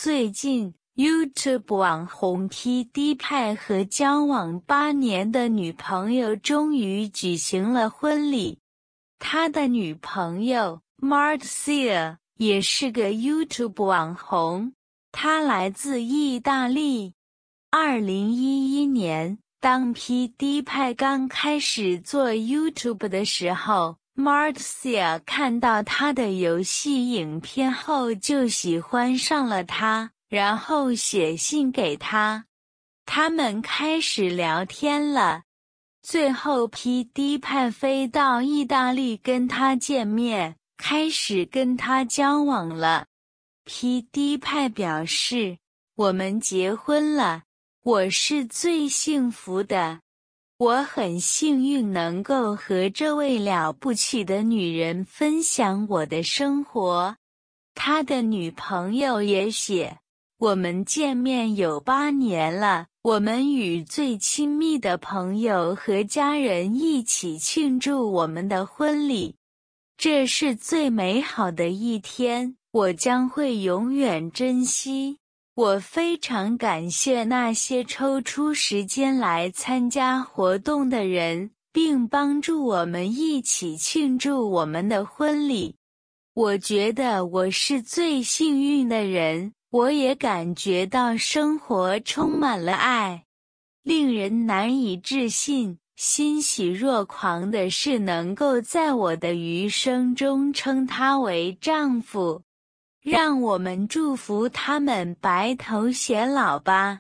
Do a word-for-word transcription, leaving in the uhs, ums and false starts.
最近 YouTube 网红 P. D. 派和交往八年的女朋友终于举行了婚礼。他的女朋友 Marcia 也是个 YouTube 网红，她来自意大利。二零一一年，当 P. D. 派刚开始做 YouTube 的时候， Marcia 看到他的游戏影片后就喜欢上了他，然后写信给他。他们开始聊天了。最后 P. D. 派飞到意大利跟他见面，开始跟他交往了。P. D. 派表示，我们结婚了，我是最幸福的。我很幸运能够和这位了不起的女人分享我的生活。他的女朋友也写，我们见面有八年了，我们与最亲密的朋友和家人一起庆祝我们的婚礼。这是最美好的一天，我将会永远珍惜。我非常感谢那些抽出时间来参加活动的人，并帮助我们一起庆祝我们的婚礼。我觉得我是最幸运的人，我也感觉到生活充满了爱，令人难以置信。欣喜若狂的是能够在我的余生中称他为丈夫。让我们祝福他们白头偕老吧。